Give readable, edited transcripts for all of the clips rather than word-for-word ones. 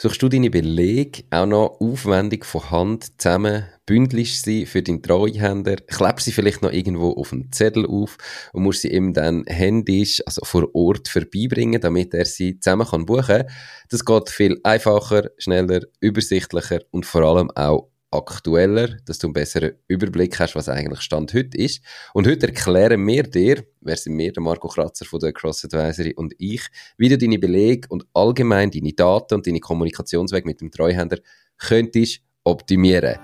Suchst du deine Belege auch noch aufwendig von Hand zusammen, bündelst sie für deinen Treuhänder, klebst sie vielleicht noch irgendwo auf einen Zettel auf und musst sie ihm dann händisch, also vor Ort vorbeibringen, damit er sie zusammen kann buchen. Das geht viel einfacher, schneller, übersichtlicher und vor allem auch aktueller, dass du einen besseren Überblick hast, was eigentlich Stand heute ist. Und heute erklären wir dir, wer sind wir, der Marco Kratzer von der Cross Advisory und ich, wie du deine Belege und allgemein deine Daten und deine Kommunikationswege mit dem Treuhänder könntest optimieren.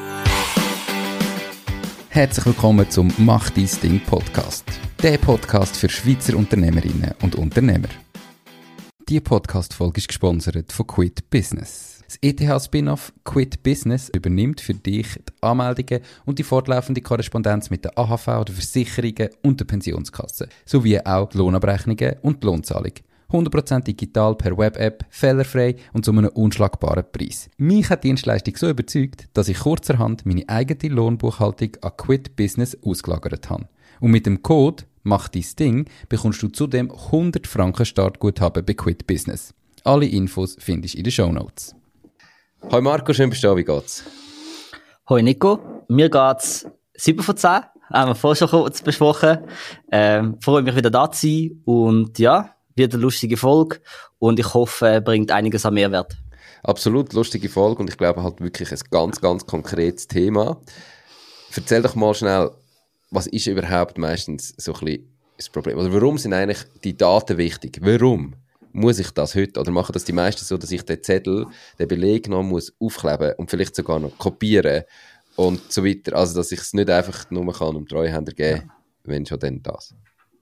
Herzlich willkommen zum Mach dein Ding Podcast. Der Podcast für Schweizer Unternehmerinnen und Unternehmer. Die Podcast-Folge ist gesponsert von Quit Business. Das ETH-Spin-off Quit Business übernimmt für dich die Anmeldungen und die fortlaufende Korrespondenz mit der AHV, der Versicherungen und der Pensionskasse, sowie auch die Lohnabrechnungen und die Lohnzahlung. 100% digital per Web-App, fehlerfrei und zu einem unschlagbaren Preis. Mich hat die Dienstleistung so überzeugt, dass ich kurzerhand meine eigene Lohnbuchhaltung an Quit Business ausgelagert habe. Und mit dem Code «Mach dein Ding» bekommst du zudem 100 Franken Startguthaben bei Quit Business. Alle Infos findest du in den Shownotes. Hoi Marco, schön bist du da, wie geht's? Hoi Nico, mir geht's 7 von 10, haben wir vorher schon kurz besprochen. Freue mich wieder da zu sein und ja, wieder eine lustige Folge und ich hoffe, bringt einiges an Mehrwert. Absolut lustige Folge und ich glaube halt wirklich ein ganz, ganz konkretes Thema. Erzähl doch mal schnell, was ist überhaupt meistens so ein bisschen das Problem? Oder warum sind eigentlich die Daten wichtig? Warum muss ich das heute? Oder machen das die meisten so, dass ich den Zettel, den Beleg noch muss aufkleben und vielleicht sogar noch kopieren und so weiter? Also, dass ich es nicht einfach nur kann dem Treuhänder geben, wenn schon dann das.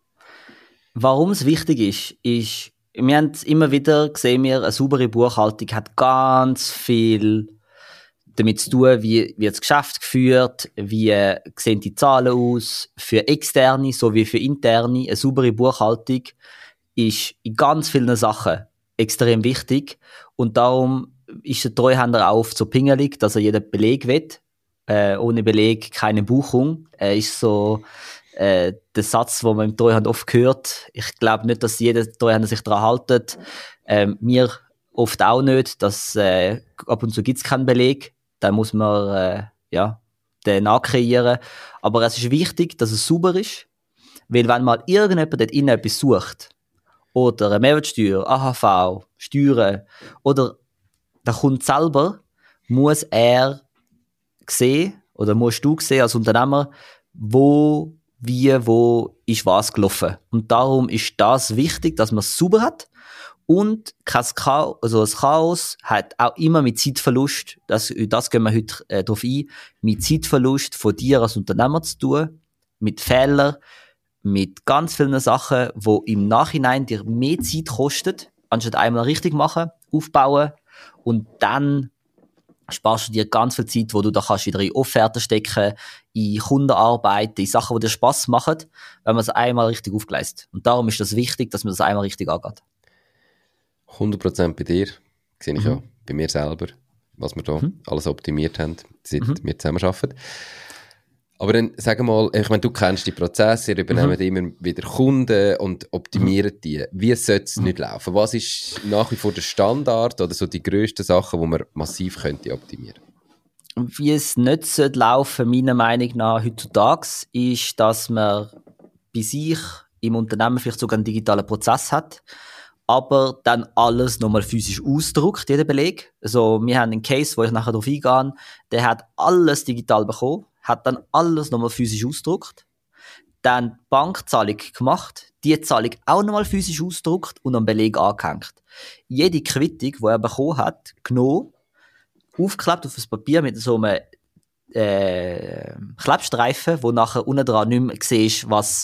Warum es wichtig ist, wir haben immer wieder gesehen, eine saubere Buchhaltung hat ganz viel damit zu tun, wie wird das Geschäft geführt, wie sehen die Zahlen aus, für Externe sowie für Interne. Eine saubere Buchhaltung ist in ganz vielen Sachen extrem wichtig und darum ist der Treuhänder auch oft so pingelig, dass er jeden Beleg will. Ohne Beleg keine Buchung. Ist so der Satz, den man im Treuhand oft hört. Ich glaube nicht, dass jeder Treuhänder sich daran hält. Mir oft auch nicht, dass ab und zu gibt es keinen Beleg. Dann muss man den nachkreieren. Aber es ist wichtig, dass es sauber ist, weil wenn mal irgendjemand dort innen etwas sucht, oder eine Mehrwertsteuer, AHV, Steuern, oder der Kunde selber, muss er sehen, oder musst du sehen als Unternehmer, wo ist was gelaufen. Und darum ist das wichtig, dass man es sauber hat. Und das Chaos hat auch immer mit Zeitverlust, das gehen wir heute drauf ein, mit Zeitverlust von dir als Unternehmer zu tun, mit Fehlern, mit ganz vielen Sachen, die im Nachhinein dir mehr Zeit kosten, anstatt einmal richtig machen, aufbauen und dann sparst du dir ganz viel Zeit, wo du da kannst wieder in Offerten stecken, in Kundenarbeit, in Sachen, die dir Spass machen, wenn man es einmal richtig aufgleist. Und darum ist das wichtig, dass man das einmal richtig angeht. 100% bei dir, sehe ich ja bei mir selber, was wir da alles optimiert haben, seit wir zusammen arbeiten. Aber dann, sag mal, ich meine, du kennst die Prozesse, ihr übernehmt immer wieder Kunden und optimiert die. Wie sollte es nicht laufen? Was ist nach wie vor der Standard oder so die grössten Sachen, die man massiv könnte optimieren? Wie es nicht laufen meiner Meinung nach heutzutage, ist, dass man bei sich im Unternehmen vielleicht sogar einen digitalen Prozess hat, aber dann alles nochmal physisch ausdruckt, jeder Beleg. Also, wir haben einen Case, wo ich nachher darauf eingehe, der hat alles digital bekommen, hat dann alles nochmal physisch ausgedruckt, dann die Bankzahlung gemacht, die Zahlung auch nochmal physisch ausgedruckt und am Beleg angehängt. Jede Quittung, die er bekommen hat, genommen, aufgeklebt auf das Papier mit so einem Klebstreifen, wo nachher unten dran nicht mehr siehst, was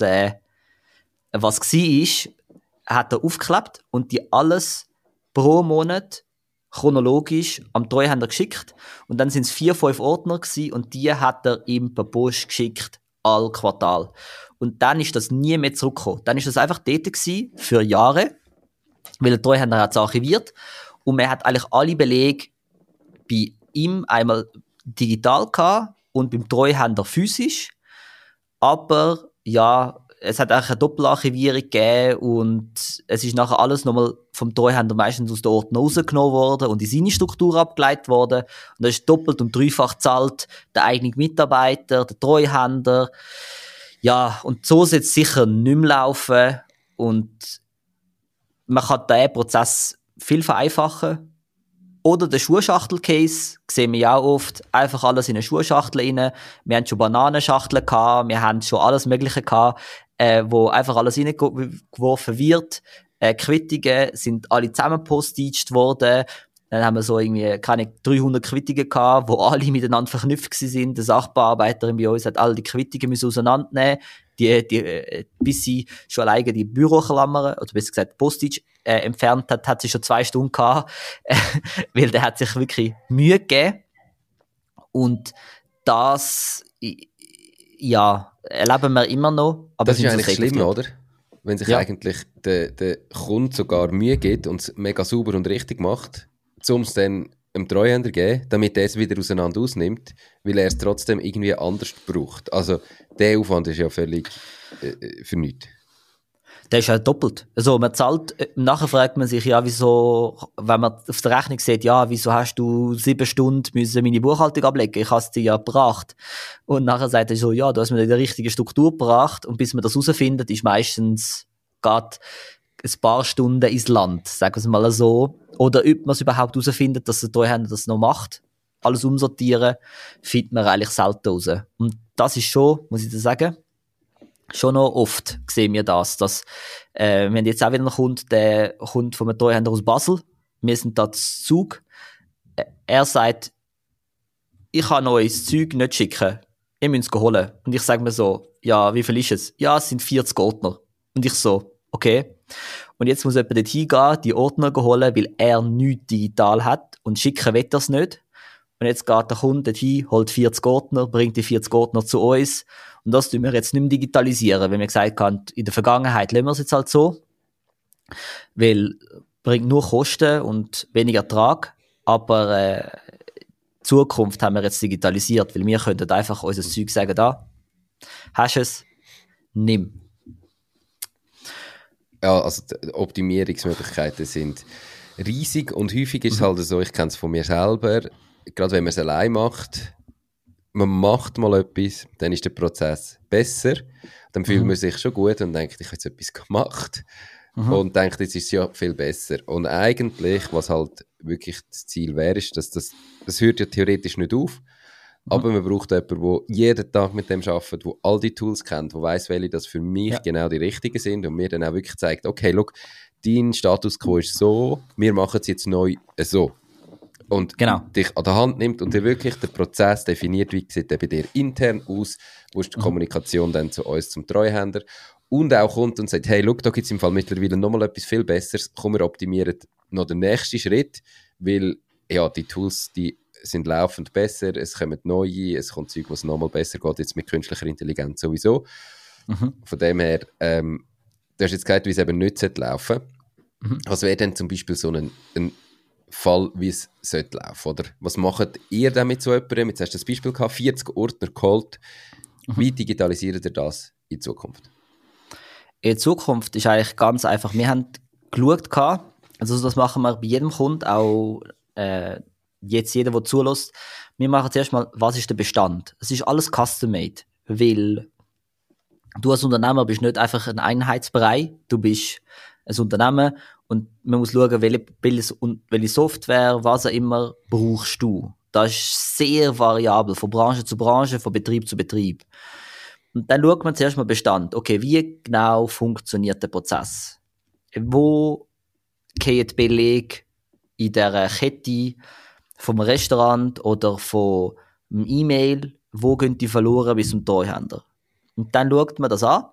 war, hat er aufgeklebt und die alles pro Monat chronologisch am Treuhänder geschickt. Und dann sind es 4-5 Ordner gewesen und die hat er ihm per Post geschickt, all Quartal. Und dann ist das nie mehr zurückgekommen. Dann ist das einfach dort gewesen, für Jahre, weil der Treuhänder hat es archiviert und man hat eigentlich alle Belege bei ihm einmal digital gehabt und beim Treuhänder physisch. Aber ja, es hat eigentlich eine Doppelarchivierung gegeben und es ist nachher alles nochmal vom Treuhänder meistens aus den Ordner rausgenommen worden und in seine Struktur abgeleitet worden. Und da ist doppelt und dreifach zahlt der eigene Mitarbeiter, der Treuhänder. Ja, und so soll es sicher nicht mehr laufen und man kann diesen Prozess viel vereinfachen. Oder der Schuhschachtel-Case, sehen wir ja auch oft, einfach alles in eine Schuhschachtel rein. Wir haben schon Bananenschachteln gehabt, wir haben schon alles Mögliche gehabt, wo einfach alles reingeworfen wird. Quittungen sind alle zusammen postaged worden. Dann haben wir so irgendwie, keine 300 Quittungen gehabt, wo alle miteinander verknüpft sind. Der Sachbearbeiterin bei uns hat alle die Quittungen müssen auseinandernehmen, bis sie schon alleine die Büroklammern, oder besser gesagt Postage, entfernt hat sie schon 2 Stunden gehabt, weil der hat sich wirklich Mühe gegeben. Und das, ja, erleben wir immer noch. Aber das ist eigentlich schlimm, oder? Wenn sich eigentlich der Kunde sogar Mühe gibt und es mega sauber und richtig macht, um es dann einem Treuhänder geben, damit er es wieder auseinander ausnimmt, weil er es trotzdem irgendwie anders braucht. Also der Aufwand ist ja völlig für nichts. Der ist ja doppelt. Also man zahlt, nachher fragt man sich ja, wieso, wenn man auf der Rechnung sieht, ja, wieso hast du 7 Stunden müssen meine Buchhaltung ablegen? Ich habe es dir ja gebracht. Und nachher sagt er so, ja, du hast mir die richtige Struktur gebracht und bis man das herausfindet, ist meistens geht ein paar Stunden ins Land, sagen wir es mal so. Oder ob man es überhaupt herausfindet, dass der Treuhänder das noch macht, alles umsortieren, findet man eigentlich selten raus. Und das ist schon, muss ich dir sagen, schon noch oft sehen wir das, dass wir haben jetzt auch wieder einen Kunden, der kommt von einem Treuhänder aus Basel, wir sind da zu Zug, er sagt, ich kann euch das Zeug nicht schicken, ihr müsst es holen. Und ich sage mir so, ja, wie viel ist es? Ja, es sind 40 Ordner. Und ich so, okay. Und jetzt muss jemand dort hingehen, die Ordner holen, weil er nichts digital hat und schicken will er es nicht. Und jetzt geht der Kunde hin, holt 40 Ordner, bringt die 40 Ordner zu uns. Und das tun wir jetzt nicht mehr digitalisieren, weil wir gesagt haben, in der Vergangenheit lassen wir es jetzt halt so. Weil bringt nur Kosten und weniger Ertrag. Aber Zukunft haben wir jetzt digitalisiert, weil wir könnten einfach unser Zeug sagen, da, hast du es, nimm. Ja, also die Optimierungsmöglichkeiten sind riesig und häufig ist es halt so, ich kenne es von mir selber, gerade wenn man es allein macht, man macht mal etwas, dann ist der Prozess besser, dann fühlt man sich schon gut und denkt, ich habe jetzt etwas gemacht und denkt, jetzt ist es ja viel besser. Und eigentlich, was halt wirklich das Ziel wäre, ist, dass das hört ja theoretisch nicht auf, aber man braucht jemanden, der jeden Tag mit dem arbeitet, der all die Tools kennt, der weiss, welche das für mich genau die richtigen sind und mir dann auch wirklich zeigt, okay, look, dein Status quo ist so, wir machen es jetzt neu so. Und dich an der Hand nimmt und dir wirklich den Prozess definiert, wie sieht der bei dir intern aus, wo ist die Kommunikation dann zu uns, zum Treuhänder und auch kommt und sagt, hey, look, da gibt es im Fall mittlerweile nochmal etwas viel Besseres, komm, wir optimieren noch den nächsten Schritt, weil ja, die Tools, die sind laufend besser, es kommen neue, es kommt Zeug, was nochmal besser geht, jetzt mit künstlicher Intelligenz sowieso. Von dem her, du hast jetzt gesagt, wie es eben nicht laufen sollte. Was wäre denn zum Beispiel so ein Fall, wie es sollte laufen, oder? Was macht ihr denn mit so jemandem? Jetzt hast du das Beispiel gehabt, 40 Ordner geholt. Wie digitalisiert ihr das in Zukunft? In Zukunft ist eigentlich ganz einfach, wir haben geschaut, also das machen wir bei jedem Kunden, auch jetzt jeder, der zulässt, wir machen zuerst mal, was ist der Bestand? Es ist alles custom-made, weil du als Unternehmer bist nicht einfach ein Einheitsbereich, du bist ein Unternehmen und man muss schauen, welche Software, was auch immer, brauchst du. Das ist sehr variabel, von Branche zu Branche, von Betrieb zu Betrieb. Und dann schaut man zuerst mal Bestand. Okay, wie genau funktioniert der Prozess? Wo gehen die Belege in dieser Kette vom Restaurant oder vom E-Mail, wo gehen die verloren bis zum Treuhänder? Und dann schaut man das an.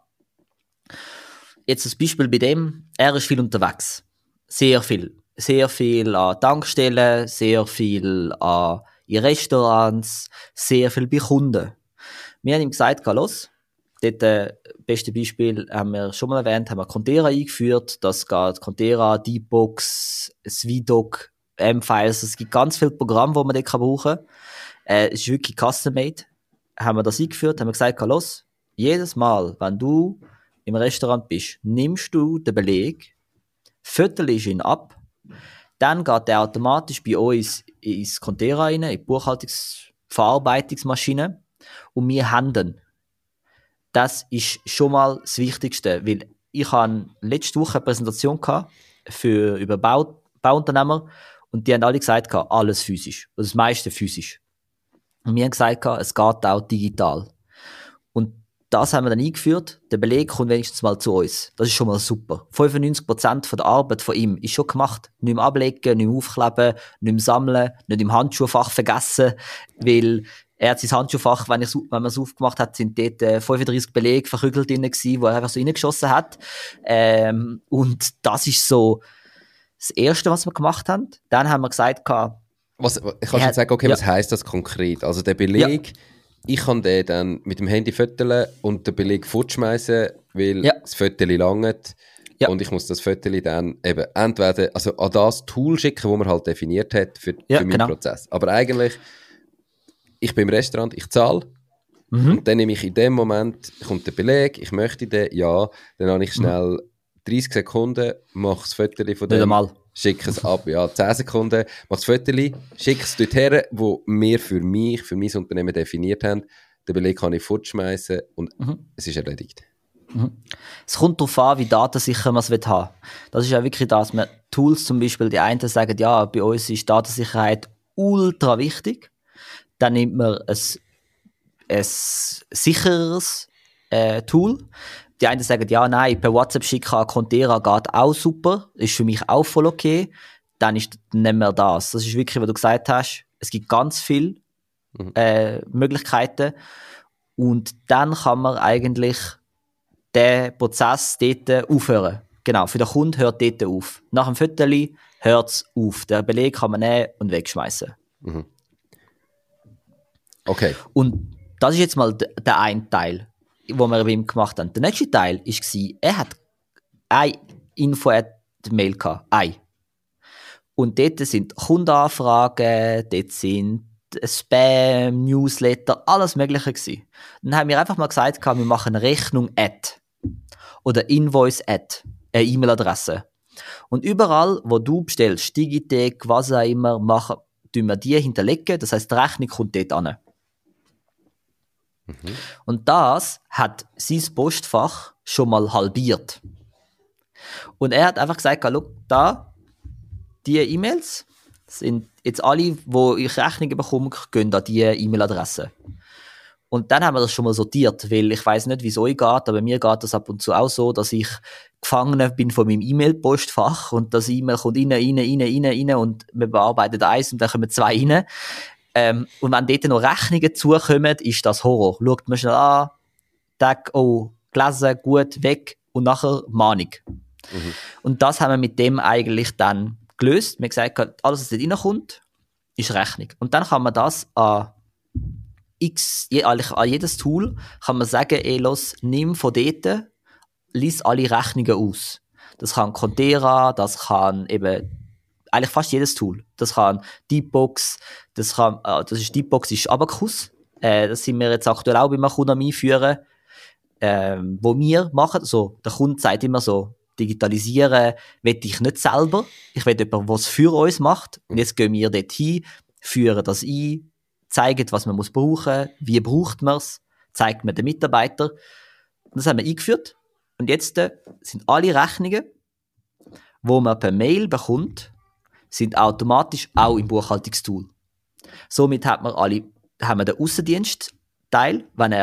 Jetzt das Beispiel bei dem, er ist viel unterwegs. Sehr viel. Sehr viel an Tankstellen, sehr viel in Restaurants, sehr viel bei Kunden. Wir haben ihm gesagt, geh los. Dort, beste Beispiel haben wir schon mal erwähnt, haben wir Contera eingeführt. Das geht Contera, Deepbox, Svidoc, M-Files. Es gibt ganz viele Programme, die man dort brauchen kann. Es ist wirklich custom-made. Haben wir das eingeführt, haben wir gesagt, geh los. Jedes Mal, wenn du im Restaurant bist, nimmst du den Beleg, fütterst ihn ab, dann geht der automatisch bei uns ins Contera rein, in die Buchhaltungsverarbeitungsmaschine und wir handeln. Das ist schon mal das Wichtigste, weil ich habe letzte Woche eine Präsentation gehabt über Bauunternehmer und die haben alle gesagt, alles physisch, also das meiste physisch. Und wir haben gesagt, es geht auch digital. Und das haben wir dann eingeführt. Der Beleg kommt wenigstens mal zu uns. Das ist schon mal super. 95% von der Arbeit von ihm ist schon gemacht. Nicht mehr ablegen, nicht mehr aufkleben, nicht mehr sammeln, nicht im Handschuhfach vergessen, weil er hat sein Handschuhfach, wenn man es aufgemacht hat, sind dort 35 Belege verkrügelt drin gewesen, wo er einfach so reingeschossen hat. Und das ist so das Erste, was wir gemacht haben. Dann haben wir gesagt, kannst du jetzt sagen, okay, was heisst das konkret? Also der Beleg, ich kann den dann mit dem Handy fotografieren und den Beleg fortschmeißen, weil das Foto langt. Ja. Und ich muss das Foto dann eben entweder also an das Tool schicken, das man halt definiert hat für meinen Prozess. Aber eigentlich, ich bin im Restaurant, ich zahle und dann nehme ich in dem Moment, kommt der Beleg, ich möchte den, dann habe ich schnell 30 Sekunden, mache das Foto von dem, schicke es ab, 10 Sekunden, mache das Foto, schicke es dort her, wo wir für mein Unternehmen definiert haben, den Beleg kann ich fortschmeißen und es ist erledigt. Es kommt darauf an, wie datensicher man es haben will. Das ist ja wirklich das, man Tools zum Beispiel, die einen sagen, bei uns ist Datensicherheit ultra wichtig, dann nimmt man ein sicheres Tool. Die einen sagen, nein, per WhatsApp schicken an Contera geht auch super, ist für mich auch voll okay. Dann nehmen wir das. Das ist wirklich, was du gesagt hast, es gibt ganz viele Möglichkeiten und dann kann man eigentlich den Prozess dort aufhören. Genau, für den Kunden hört dort auf. Nach dem Viertel hört es auf. Den Beleg kann man nehmen und wegschmeißen. Okay. Und das ist jetzt mal der eine Teil, den wir bei ihm gemacht haben. Der nächste Teil war, er hat eine Info-Mail gehabt. Eine. Und dort sind Kundenanfragen, dort sind Spam, Newsletter, alles Mögliche gewesen. Dann haben wir einfach mal gesagt, wir machen eine Rechnung oder Invoice eine E-Mail-Adresse. Und überall, wo du bestellst, Digitec, was auch immer, tun wir die hinterlegen. Das heisst, die Rechnung kommt dort an. Und das hat sein Postfach schon mal halbiert. Und er hat einfach gesagt, schau, die E-Mails sind jetzt alle, wo ich Rechnungen bekomme, gehen an diese E-Mail-Adresse. Und dann haben wir das schon mal sortiert, weil ich weiss nicht, wie es euch geht, aber mir geht das ab und zu auch so, dass ich gefangen bin von meinem E-Mail-Postfach und das E-Mail kommt rein und wir bearbeiten eins und dann kommen zwei rein. Und wenn dort noch Rechnungen zukommen, ist das Horror. Schaut man schnell an, gelesen, gut, weg und nachher Mahnung. Und das haben wir mit dem eigentlich dann gelöst. Wir haben gesagt, alles, was dort reinkommt, ist Rechnung. Und dann kann man das an jedes Tool kann man sagen, nimm von dort, lies alle Rechnungen aus. Das kann Contera, das kann eben eigentlich fast jedes Tool. Das kann Deepbox, Deepbox ist Abacus. Das sind wir jetzt aktuell auch bei einem Kunden am Einführen, wo wir machen. So, der Kunde sagt immer so, digitalisieren will ich nicht selber. Ich will jemanden, der es für uns macht. Und jetzt gehen wir dort hin, führen das ein, zeigen, was man brauchen muss, wie braucht man es, zeigt man den Mitarbeiter. Und das haben wir eingeführt. Und jetzt sind alle Rechnungen, die man per Mail bekommt, sind automatisch auch im Buchhaltungstool. Somit haben wir den Aussendienstteil, wenn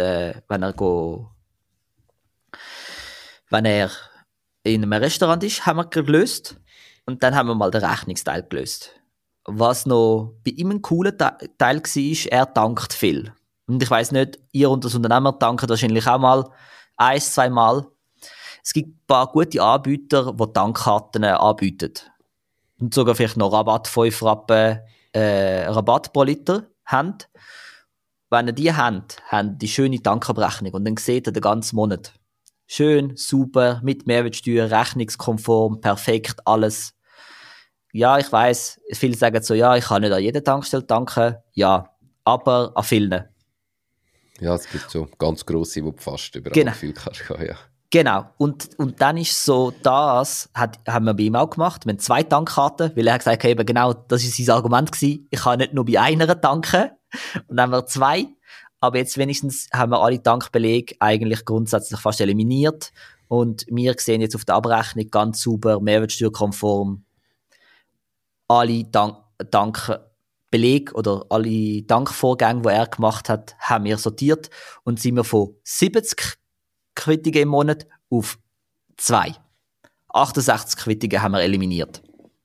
er in einem Restaurant ist, haben wir gelöst. Und dann haben wir mal den Rechnungsteil gelöst. Was noch bei ihm ein cooler Teil war, er dankt viel. Und ich weiss nicht, ihr und das Unternehmer danken wahrscheinlich auch mal 1-2 Mal. Es gibt ein paar gute Anbieter, die Dankkarten anbieten. Und sogar vielleicht noch Rabatt 5 Rappen Rabatt pro Liter haben. Wenn ihr die habt, haben die schöne Dankabrechnung und dann seht ihr den ganzen Monat. Schön, super, mit Mehrwertsteuer, rechnungskonform, perfekt, alles. Ja, ich weiss, viele sagen so, ja, ich kann nicht an jeder Tankstelle danken. Ja, aber an vielen. Ja, es gibt so ganz grosse, die du fast überall viel kannst. Ja. Genau. Und dann ist so, haben wir bei ihm auch gemacht. Wir haben 2 Tankkarten, weil er hat gesagt, eben genau, das ist sein Argument gewesen. Ich kann nicht nur bei einer tanken. Und dann haben wir 2. Aber jetzt wenigstens haben wir alle Tankbelege eigentlich grundsätzlich fast eliminiert. Und wir sehen jetzt auf der Abrechnung ganz sauber, mehrwertsteuerkonform, alle Tankbelege oder alle Tankvorgänge, die er gemacht hat, haben wir sortiert und sind wir von 70 Quittungen im Monat auf 2. 68 Quittungen haben wir eliminiert.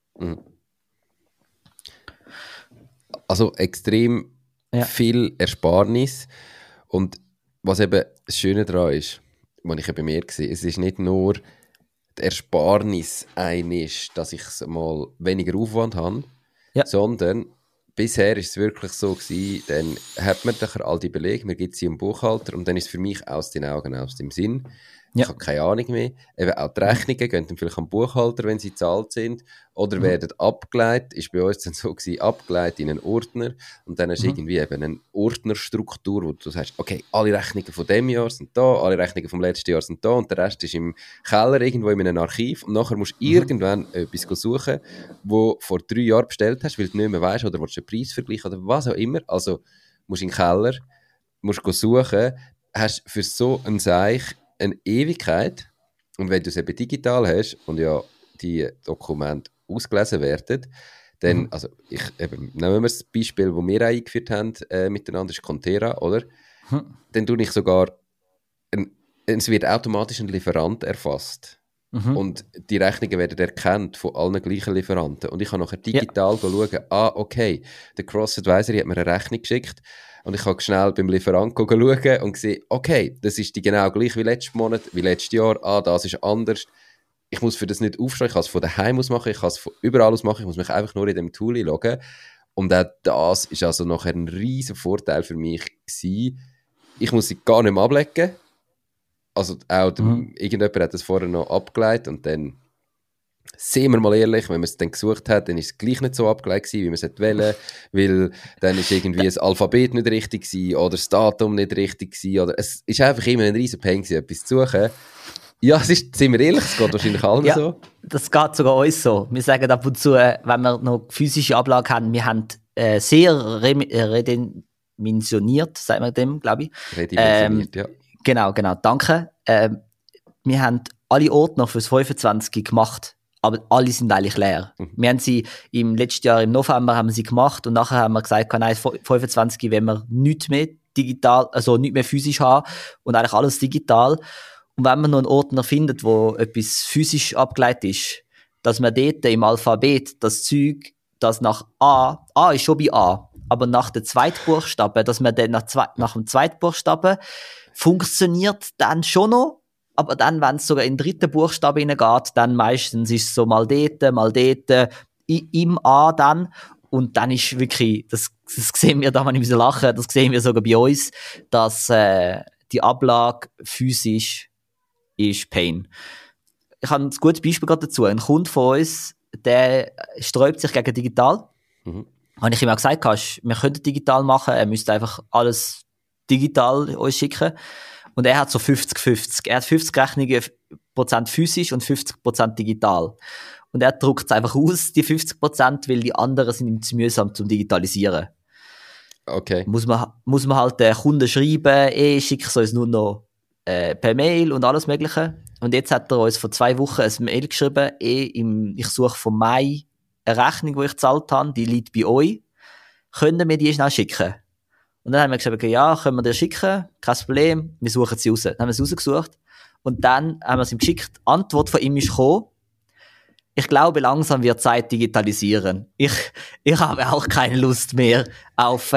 Also extrem viel Ersparnis. Und was eben das Schöne daran ist, was ich bei mir sehe, es ist nicht nur die Ersparnis dass ich mal weniger Aufwand habe, sondern bisher ist es wirklich so gewesen, dann hat man nachher all die Belege, man gibt sie dem Buchhalter und dann ist es für mich aus den Augen, aus dem Sinn. Ich habe keine Ahnung mehr. Eben auch die Rechnungen gehen dann vielleicht am Buchhalter, wenn sie gezahlt sind, oder werden abgeleitet, ist bei uns dann so gewesen, abgeleitet in einen Ordner und dann hast du irgendwie eben eine Ordnerstruktur, wo du sagst, okay, alle Rechnungen von dem Jahr sind da, alle Rechnungen vom letzten Jahr sind da und der Rest ist im Keller irgendwo in einem Archiv und nachher musst du irgendwann etwas suchen, wo du vor 3 Jahren bestellt hast, weil du nicht mehr weißt oder willst du den Preis vergleichen oder was auch immer. Also musst du in den Keller, musst suchen, hast für so ein Seich eine Ewigkeit und wenn du es eben digital hast und ja die Dokumente ausgelesen werden, dann, also nehmen wir das Beispiel, das wir auch eingeführt haben miteinander, ist Contera, oder? Dann tue ich sogar, es wird automatisch ein Lieferant erfasst und die Rechnungen werden erkannt von allen gleichen Lieferanten und ich kann nachher digital schauen, okay, der Cross Advisory hat mir eine Rechnung geschickt und ich kann schnell beim Lieferant schauen und sehe, okay, das ist die genau gleich wie letzten Monat, wie letztes Jahr, das ist anders. Ich muss für das nicht aufschreiben, ich kann es von daheim aus machen, ich kann es von überall aus machen, ich muss mich einfach nur in dem Tool loggen. Und auch das ist also nachher ein riesen Vorteil für mich gewesen. Ich muss sie gar nicht mehr ablegen. Also auch irgendjemand hat das vorher noch abgeleitet und dann, sehen wir mal ehrlich, wenn man es dann gesucht hat, dann ist es gleich nicht so abgeleitet gewesen, wie man es wollte, weil dann ist irgendwie das Alphabet nicht richtig gewesen oder das Datum nicht richtig gewesen oder es ist einfach immer ein riesen Pain gewesen, etwas zu suchen. Ja, sind wir ehrlich, es geht wahrscheinlich allen so. Das geht sogar uns so. Wir sagen ab und zu, wenn wir noch physische Ablage haben, wir haben sehr redimensioniert, sagt man dem, glaube ich. Redimensioniert, ja. Genau, danke. Wir haben alle Ordner fürs 25 gemacht, aber alle sind eigentlich leer. Wir haben sie im letzten Jahr im November haben sie gemacht und nachher haben wir gesagt, nein, 25 wollen wir nichts mehr digital, also nichts mehr physisch haben und eigentlich alles digital. Und wenn man noch einen Ordner findet, wo etwas physisch abgeleitet ist, dass man dort im Alphabet das Zeug, das nach A ist schon bei A, aber nach dem Zweitbuchstaben, dass man dann nach dem Zweitbuchstaben funktioniert dann schon noch, aber dann, wenn es sogar in den 3. Buchstaben hineingeht, dann meistens ist es so mal dort, im A dann. Und dann ist wirklich, das sehen wir, da man müssen lachen, das sehen wir sogar bei uns, dass die Ablage physisch ist Pain. Ich habe ein gutes Beispiel gerade dazu. Ein Kunde von uns, der sträubt sich gegen digital. Habe ich ihm auch gesagt, wir könnten digital machen, er müsste einfach alles digital uns schicken. Und er hat so 50-50. Er hat 50 Rechnungen Prozent physisch und 50% digital. Und er druckt es einfach aus, die 50%, weil die anderen sind ihm zu mühsam zum Digitalisieren. Okay. Muss man halt den Kunden schreiben, schick es uns nur noch per Mail und alles Mögliche. Und jetzt hat er uns vor 2 Wochen ein Mail geschrieben, ich suche von Mai eine Rechnung, die ich gezahlt habe, die liegt bei euch. Können wir die schnell schicken? Und dann haben wir gesagt, ja, können wir dir schicken, kein Problem, wir suchen sie raus. Dann haben wir sie rausgesucht und dann haben wir es ihm geschickt. Die Antwort von ihm ist gekommen, ich glaube, langsam wird Zeit digitalisieren. Ich habe auch keine Lust mehr, auf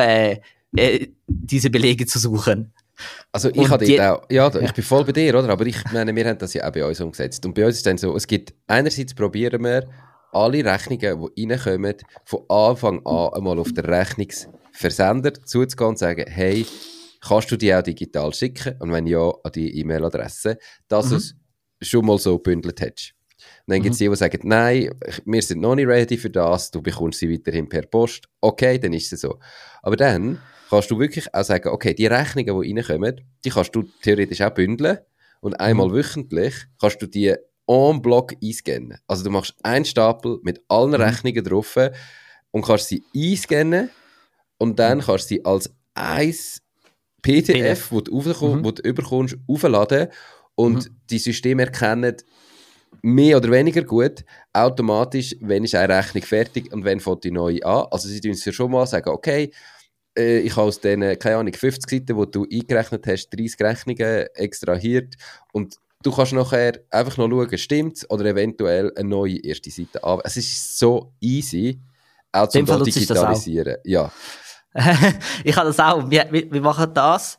diese Belege zu suchen. Also ich habe auch, ich bin voll bei dir, oder? Aber ich meine, wir haben das ja auch bei uns umgesetzt. Und bei uns ist dann so, es gibt, einerseits probieren wir, alle Rechnungen, die reinkommen, von Anfang an einmal auf den Rechnungsversender zuzugehen und sagen, hey, kannst du die auch digital schicken? Und wenn ja, an die E-Mail-Adresse, dass du es schon mal so gebündelt hättest. Und dann gibt es die sagen, nein, wir sind noch nicht ready für das, du bekommst sie weiterhin per Post. Okay, dann ist es so. Aber dann kannst du wirklich auch sagen, okay, die Rechnungen, die reinkommen, die kannst du theoretisch auch bündeln und einmal wöchentlich kannst du die en bloc einscannen. Also du machst einen Stapel mit allen Rechnungen drauf und kannst sie einscannen und dann kannst du sie als ein PDF, wo du überkommst, aufladen und die Systeme erkennen mehr oder weniger gut automatisch, wenn ist eine Rechnung fertig und wenn fängt die neue an. Also sie tun es ja schon mal sagen, okay, ich habe aus den, keine Ahnung, 50 Seiten, die du eingerechnet hast, 30 Rechnungen extrahiert und du kannst nachher einfach noch schauen, stimmt es oder eventuell eine neue erste Seite an. Es ist so easy, auch zum Digitalisieren. Ja. Ich habe das auch. Wir machen das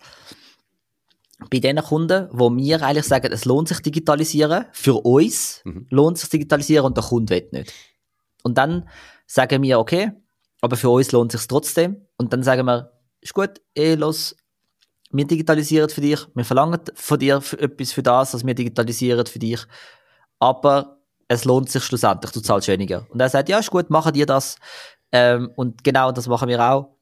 bei den Kunden, wo wir eigentlich sagen, es lohnt sich digitalisieren. Für uns lohnt es sich digitalisieren und der Kunde will nicht. Und dann sagen wir, okay, aber für uns lohnt es sich trotzdem. Und dann sagen wir, ist gut, los, wir digitalisieren für dich, wir verlangen von dir etwas für das, was wir digitalisieren für dich, aber es lohnt sich schlussendlich, du zahlst weniger. Und er sagt, ja, ist gut, machen dir das. Und genau das machen wir auch.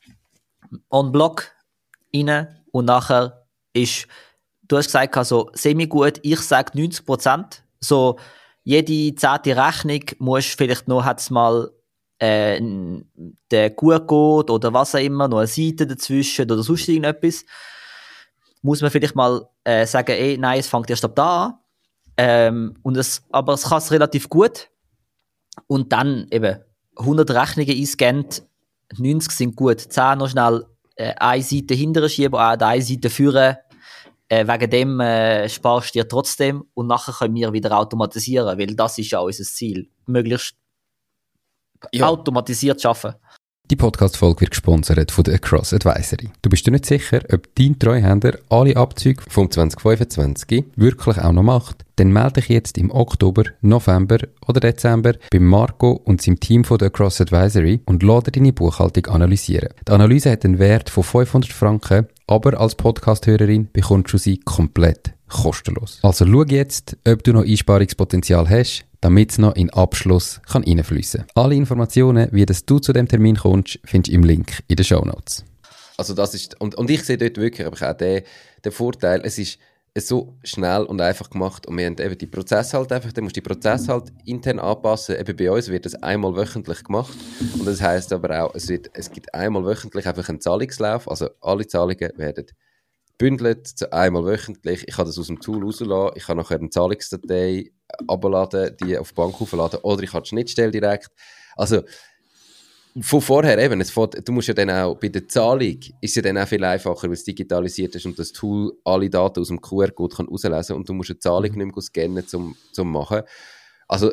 On Block rein und nachher ist, du hast gesagt, also semi-gut, ich sage 90%. So, jede 10. Rechnung musst vielleicht noch, hat's mal den QR-Code oder was auch immer, noch eine Seite dazwischen oder sonst irgendetwas. Muss man vielleicht mal sagen, nein, es fängt erst ab da an. Aber es kann es relativ gut. Und dann eben 100 Rechnungen einscannt, 90 sind gut. 10 noch schnell eine Seite hinterher schieben, eine Seite führen. Wegen dem sparst du dir trotzdem und nachher können wir wieder automatisieren, weil das ist ja unser Ziel. Möglichst automatisiert arbeiten. Die Podcast-Folge wird gesponsert von der Across Advisory. Du bist dir nicht sicher, ob dein Treuhänder alle Abzüge vom 2025 wirklich auch noch macht? Dann melde dich jetzt im Oktober, November oder Dezember bei Marco und seinem Team von der Across Advisory und lass dir deine Buchhaltung analysieren. Die Analyse hat einen Wert von 500 Franken, aber als Podcast-Hörerin bekommst du sie komplett kostenlos. Also schau jetzt, ob du noch Einsparungspotenzial hast, damit es noch in den Abschluss reinfließen kann. Alle Informationen, wie du zu dem Termin kommst, findest du im Link in den Shownotes. Also das ist, und ich sehe dort wirklich aber auch den Vorteil, es ist so schnell und einfach gemacht und wir haben eben die Prozesse halt einfach, dann musst du die Prozesse halt intern anpassen. Eben bei uns wird das einmal wöchentlich gemacht und das heisst aber auch, es gibt einmal wöchentlich einfach einen Zahlungslauf, also alle Zahlungen werden bündelt zu einmal wöchentlich. Ich kann das aus dem Tool rauslassen, ich kann nachher eine Zahlungsdatei abladen, die auf die Bank aufladen oder ich kann die Schnittstelle direkt. Also von vorher eben, du musst ja dann auch, bei der Zahlung ist es ja dann auch viel einfacher, weil es digitalisiert ist und das Tool alle Daten aus dem QR-Code kann rauslesen und du musst eine Zahlung nicht mehr scannen zum machen. Also,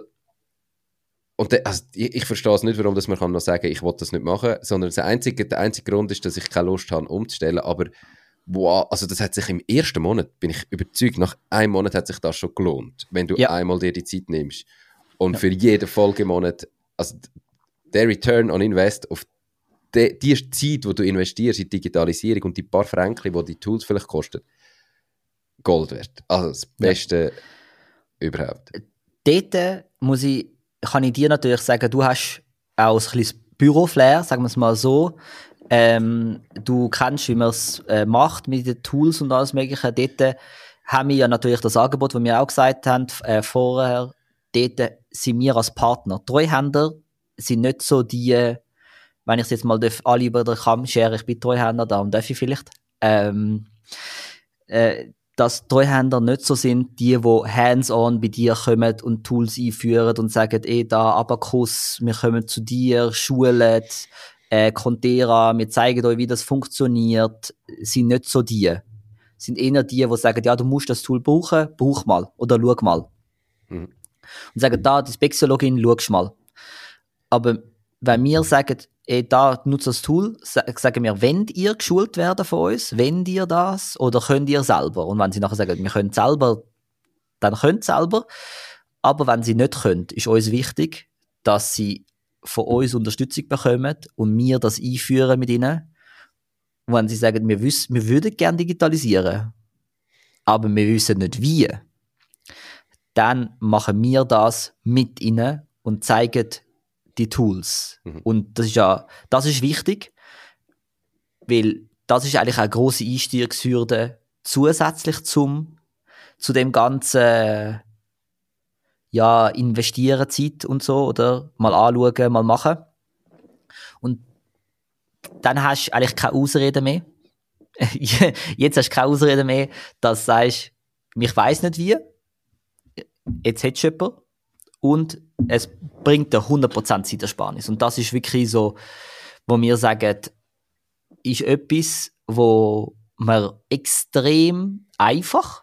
ich verstehe es nicht, warum man kann noch sagen, ich will das nicht machen, sondern der einzige Grund ist, dass ich keine Lust habe, umzustellen, aber wow, also das hat sich im ersten Monat, bin ich überzeugt, nach einem Monat hat sich das schon gelohnt, wenn du einmal dir die Zeit nimmst. Und für jeden Folgemonat, also der Return on Invest auf die Zeit, die du investierst in Digitalisierung und die paar Franken, die die Tools vielleicht kosten, Gold wert. Also das Beste überhaupt. Dort kann ich dir natürlich sagen, du hast auch ein kleines Büro-Flair, sagen wir es mal so. Du kennst, wie man es macht mit den Tools und alles Mögliche. Dort haben wir ja natürlich das Angebot, das wir auch gesagt haben vorher. Dort sind wir als Partner. Treuhänder sind nicht so die, wenn ich es jetzt mal alle über den Kamm schere, ich bin Treuhänder, darum darf ich vielleicht, dass Treuhänder nicht so sind, die hands-on bei dir kommen und Tools einführen und sagen, da Abacus, wir kommen zu dir, schulen, Contera, wir zeigen euch, wie das funktioniert, sind nicht so die. Sind eher die sagen, ja, du musst das Tool brauchen, brauch mal oder schau mal. Und sagen, das Bexio-Login, schau mal. Aber wenn wir sagen, da nutzt das Tool, sagen wir, wollt ihr geschult werden von uns? Wollt ihr das? Oder könnt ihr selber? Und wenn sie nachher sagen, wir können selber, dann könnt ihr selber. Aber wenn sie nicht können, ist uns wichtig, dass sie von uns Unterstützung bekommen und wir das einführen mit ihnen. Und wenn sie sagen, wir würden gerne digitalisieren, aber wir wissen nicht wie, dann machen wir das mit ihnen und zeigen die Tools. Und das ist wichtig, weil das ist eigentlich eine grosse Einstiegshürde zusätzlich zum zu dem ganzen ja, investieren Zeit und so, oder mal anschauen, mal machen. Und dann hast du eigentlich keine Ausrede mehr. Jetzt hast du keine Ausrede mehr, dass du sagst, ich weiss nicht wie, jetzt hättest du jemanden und es bringt dir 100% Zeitersparnis. Und das ist wirklich so, wo wir sagen, ist etwas, wo man extrem einfach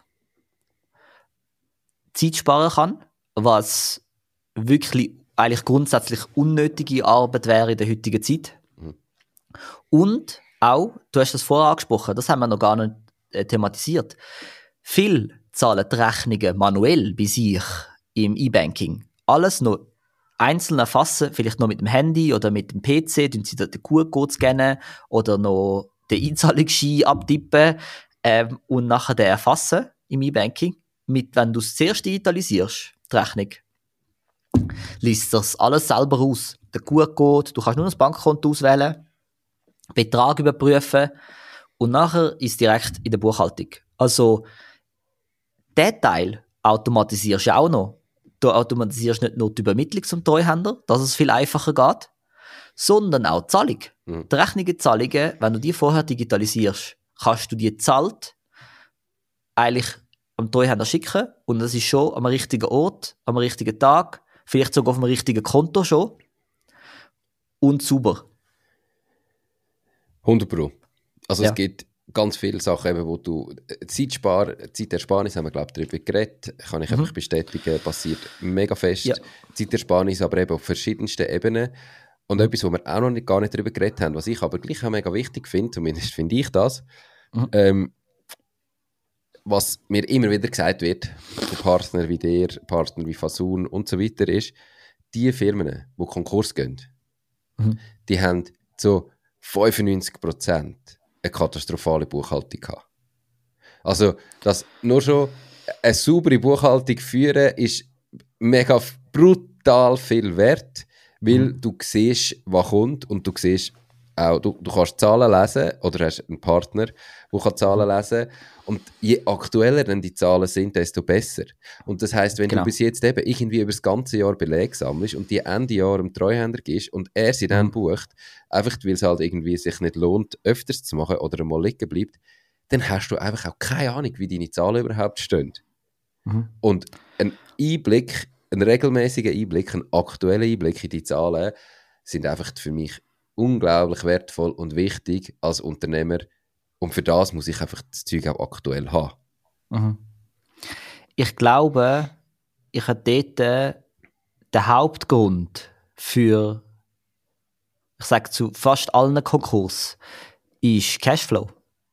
Zeit sparen kann, was wirklich eigentlich grundsätzlich unnötige Arbeit wäre in der heutigen Zeit. Und auch, du hast das vorher angesprochen, das haben wir noch gar nicht thematisiert. Viele zahlen die Rechnungen manuell bei sich im E-Banking. Alles noch einzeln erfassen, vielleicht noch mit dem Handy oder mit dem PC, tun sie den QR-Code scannen oder noch den Einzahlungsschein abtippen und nachher den erfassen im E-Banking. Wenn du es zuerst digitalisierst, die Rechnung, liest das alles selber aus. Der QR-Code, du kannst nur das Bankkonto auswählen, Betrag überprüfen und nachher ist direkt in der Buchhaltung. Also, den Teil automatisierst du auch noch. Du automatisierst nicht nur die Übermittlung zum Treuhänder, dass es viel einfacher geht, sondern auch die Zahlung. Die Rechnungen, wenn du die vorher digitalisierst, kannst du die zahlt eigentlich am Treuhänder schicken und das ist schon am richtigen Ort, am richtigen Tag, vielleicht sogar auf dem richtigen Konto schon und sauber. 100%. Also Ja. es gibt ganz viele Sachen, eben, wo du Zeitersparnis haben wir, glaube ich, darüber geredet, kann ich einfach bestätigen, passiert mega fest. Ja. Zeitersparnis aber eben auf verschiedensten Ebenen. Und etwas, wo wir auch noch gar nicht darüber geredet haben, was ich aber gleich auch mega wichtig finde, zumindest finde ich das, was mir immer wieder gesagt wird, von Partnern wie dir, Partner wie Fasun und so weiter, ist, die Firmen, die Konkurs gehen, die haben zu 95% eine katastrophale Buchhaltung gehabt. Also, dass nur schon eine saubere Buchhaltung führen, ist mega brutal viel wert, weil du siehst, was kommt und du siehst auch, du kannst Zahlen lesen oder hast einen Partner, der Zahlen lesen kann. Und je aktueller dann die Zahlen sind, desto besser. Und das heisst, wenn du bis jetzt eben irgendwie über das ganze Jahr Belege sammelst und die Ende Jahr dem Treuhänder gibst und er sie dann bucht, einfach weil es halt irgendwie sich nicht lohnt, öfters zu machen oder einmal liegen bleibt, dann hast du einfach auch keine Ahnung, wie deine Zahlen überhaupt stehen. Und ein Einblick, ein regelmäßiger Einblick, ein aktueller Einblick in die Zahlen sind einfach für mich unglaublich wertvoll und wichtig als Unternehmer. Und für das muss ich einfach das Zeug auch aktuell haben. Ich glaube, ich habe dort den Hauptgrund für, ich sage zu fast allen Konkurs, ist Cashflow.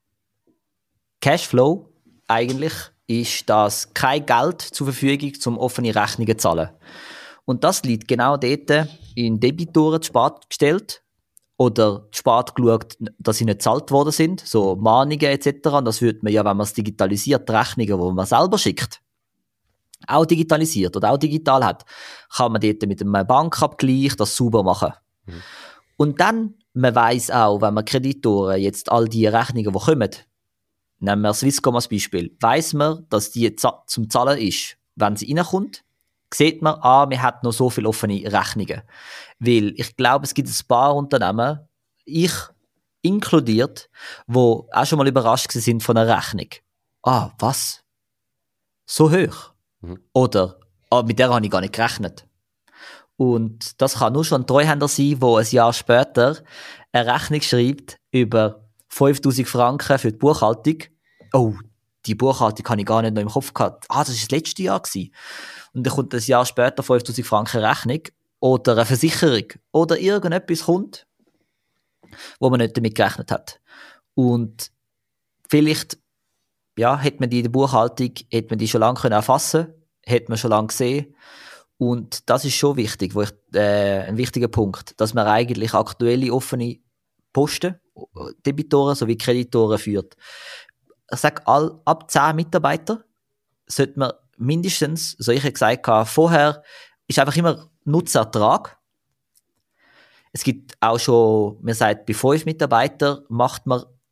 Cashflow eigentlich ist das kein Geld zur Verfügung, um offene Rechnungen zu zahlen. Und das liegt genau dort in Debitoren zu spät gestellt oder zu spät geschaut, dass sie nicht gezahlt worden sind, so Mahnungen etc. Und das würde man ja, wenn man es digitalisiert, die Rechnungen, die man selber schickt, auch digitalisiert oder auch digital hat, kann man dort mit einem Bankabgleich das sauber machen. Und dann, man weiss auch, wenn man Kreditoren jetzt all die Rechnungen, die kommen, nehmen wir Swisscom als Beispiel, weiss man, dass die zum Zahlen ist. Wenn sie reinkommt, sieht man, wir haben noch so viele offene Rechnungen. Weil ich glaube, es gibt ein paar Unternehmen, ich inkludiert, die auch schon mal überrascht sind von einer Rechnung. Was? So hoch? Oder, mit der habe ich gar nicht gerechnet. Und das kann nur schon ein Treuhänder sein, der ein Jahr später eine Rechnung schreibt über 5'000 Franken für die Buchhaltung. Oh, die Buchhaltung habe ich gar nicht noch im Kopf gehabt. Das war das letzte Jahr gewesen. Und dann kommt ein Jahr später 5'000 Franken Rechnung oder eine Versicherung oder irgendetwas kommt, wo man nicht damit gerechnet hat. Und vielleicht, hätte man die in der Buchhaltung, hätte man die schon lange erfassen können, hätte man schon lange gesehen. Und das ist schon wichtig, ein wichtiger Punkt, dass man eigentlich aktuelle offene Posten, Debitoren sowie Kreditoren führt. Ich sage, ab 10 Mitarbeiter sollte man mindestens, so ich gesagt habe, vorher ist einfach immer Nutzertrag. Es gibt auch schon, man sagt, bei 5 Mitarbeitern macht man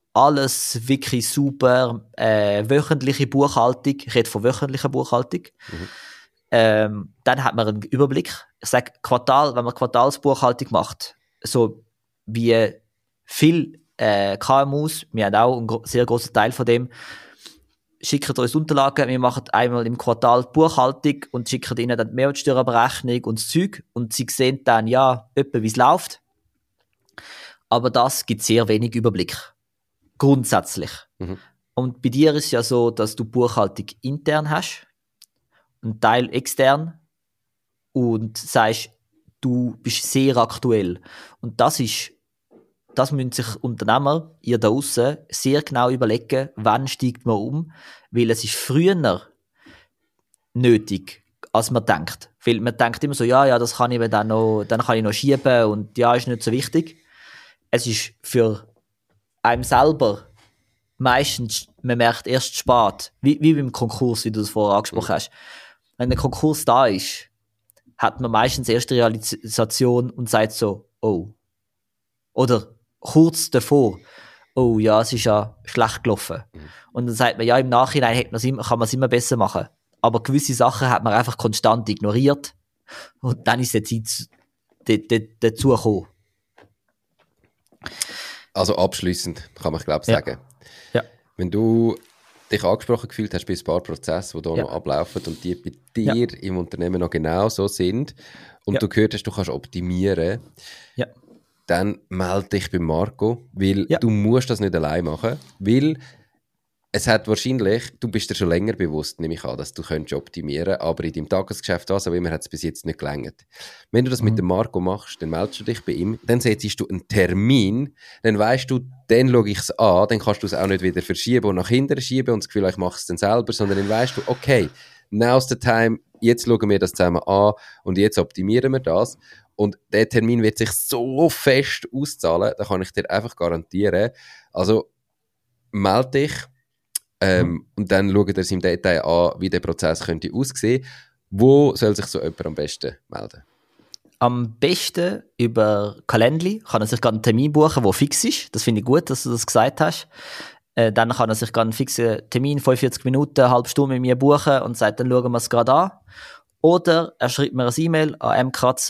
alles wirklich super, wöchentliche Buchhaltung, ich rede von wöchentlicher Buchhaltung, dann hat man einen Überblick. Ich sage wenn man Quartalsbuchhaltung macht, so wie viel KMUs, wir haben auch einen sehr grossen Teil von dem, schicken uns Unterlagen, wir machen einmal im Quartal die Buchhaltung und schicken ihnen dann die Mehrwertsteuerberechnung und das Zeug und sie sehen dann, ja, etwa wie es läuft. Aber das gibt sehr wenig Überblick. Grundsätzlich. Und bei dir ist es ja so, dass du Buchhaltung intern hast, einen Teil extern und sagst, du bist sehr aktuell. Und das müssen sich Unternehmer, ihr da draussen, sehr genau überlegen, wann steigt man um, weil es ist früher nötig, als man denkt. Weil man denkt immer so, ja, das kann ich dann kann ich noch schieben und ja, ist nicht so wichtig. Es ist für einem selber meistens, man merkt erst spät, wie beim Konkurs, wie du das vorher angesprochen hast. Wenn ein Konkurs da ist, hat man meistens erst die Realisation und sagt so, oh. Oder kurz davor, oh ja, es ist ja schlecht gelaufen. Und dann sagt man, ja, im Nachhinein kann man es immer besser machen. Aber gewisse Sachen hat man einfach konstant ignoriert. Und dann ist die Zeit dazu gekommen. Also abschliessend kann man, glaube ich, sagen. Ja. Wenn du dich angesprochen gefühlt hast bei ein paar Prozessen, die hier noch ablaufen und die bei dir im Unternehmen noch genau so sind und du gehört hast, du kannst optimieren, dann melde dich bei Marco, weil du musst das nicht allein machen, weil es hat wahrscheinlich, du bist dir schon länger bewusst, nehme ich an, dass du könntest optimieren, aber in deinem Tagesgeschäft, was auch immer, hat es bis jetzt nicht gelangt. Wenn du das mit dem Marco machst, dann meldest du dich bei ihm, dann setzt du einen Termin, dann weißt du, dann schaue ich es an, dann kannst du es auch nicht wieder verschieben und nach hinten schieben und das Gefühl, ich mache es dann selber, sondern dann weißt du, okay, now's the time, jetzt schauen wir das zusammen an und jetzt optimieren wir das. Und der Termin wird sich so fest auszahlen, da kann ich dir einfach garantieren. Also, melde dich, und dann schaut er sich im Detail an, wie der Prozess könnte aussehen. Wo soll sich so jemand am besten melden? Am besten über Calendly kann er sich einen Termin buchen, der fix ist. Das finde ich gut, dass du das gesagt hast. Dann kann er sich einen fixen Termin, 45 Minuten, eine halbe Stunde mit mir buchen und sagt, dann schauen wir es gerade an. Oder er schreibt mir eine E-Mail an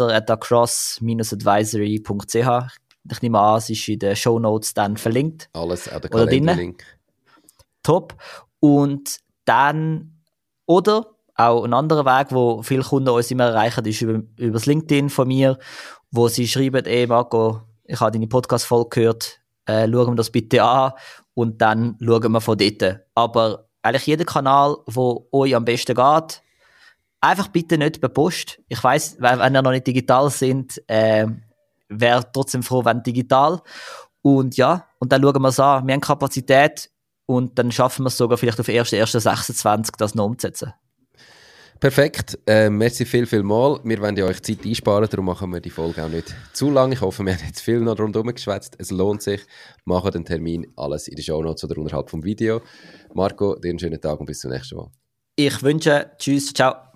mkratzer@across-advisory.ch. Ich nehme an, es ist in den Shownotes dann verlinkt. Alles an der Calendly-Link. Top. Und dann, oder auch ein anderer Weg, wo viele Kunden uns immer erreichen, ist über das LinkedIn von mir, wo sie schreiben, Marco, ich habe deine Podcast-Folge gehört, schauen wir das bitte an und dann schauen wir von dort. Aber eigentlich jeder Kanal, wo euch am besten geht, einfach bitte nicht per Post. Ich weiss, wenn ihr noch nicht digital sind, wäre trotzdem froh, wenn digital. Und ja, und dann schauen wir es an. Wir haben Kapazität und dann schaffen wir es sogar vielleicht auf 1.1.26 das noch umzusetzen. Perfekt. Merci viel mal. Wir wollen ja euch Zeit einsparen, darum machen wir die Folge auch nicht zu lang. Ich hoffe, wir haben jetzt viel noch rundherum geschwätzt. Es lohnt sich. Machen den Termin, alles in den Shownotes oder unterhalb vom Video. Marco, dir einen schönen Tag und bis zum nächsten Mal. Ich wünsche, tschüss, ciao.